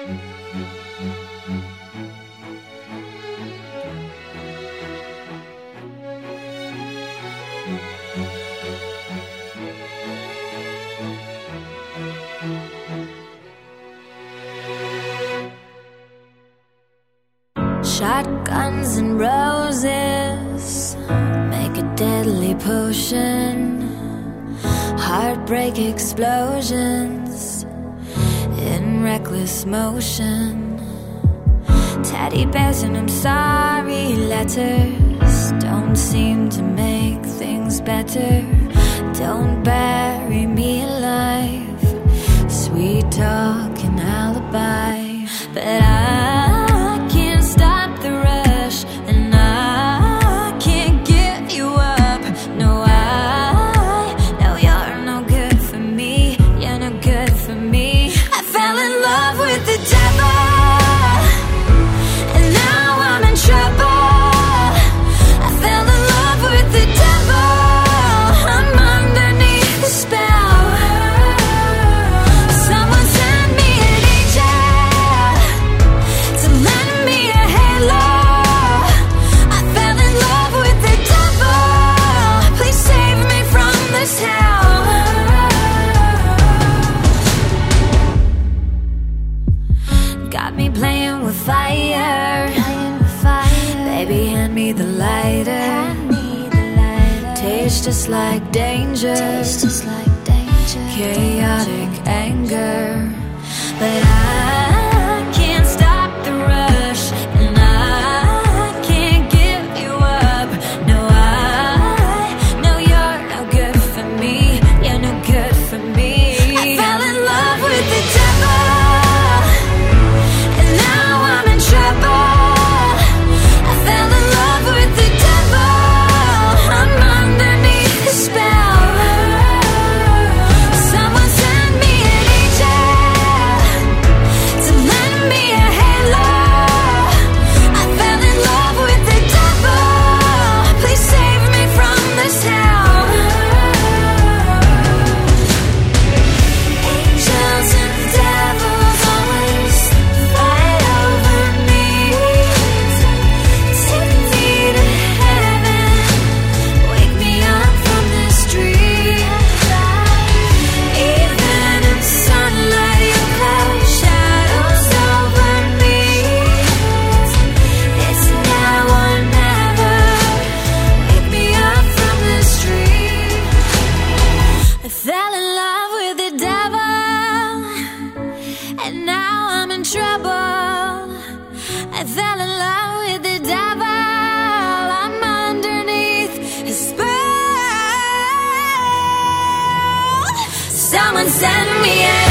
Shotguns and roses make a deadly potion. Heartbreak explosions in reckless motion. Teddy bears and I'm sorry letters don't seem to make things better. Don't bury me alive, sweet talk and alibi. But I can't stop the rush, and I can't give you up. No, I know you're no good for me. You're no good for me. I fell in love with the devil, and now I'm in trouble. I fell in love with the devil. I'm underneath the spell. Someone send me an angel to lend me a halo. I fell in love with the devil. Please save me from this hell. Got me playing with fire. Baby, hand me the lighter. Taste just like danger. Chaotic anger. But I can't stop the rush, and I can't give you up. No, I know you're no good for me. You're no good for me. I fell in love with the devil, and now I'm in trouble. I fell in love with the devil. I'm underneath the spell. Someone send me an angel to lend me a halo. I fell in love with the devil. Please save me from this hell. Angels and devils always fight over me. Take me to heaven, wake me up from this dream. Even in sunlight, you cast shadows over me. It's now or never. Wake me up from this dream. I fell in love with the devil, and now I'm in trouble. I fell in love with the devil. I'm underneath his spell. Someone send me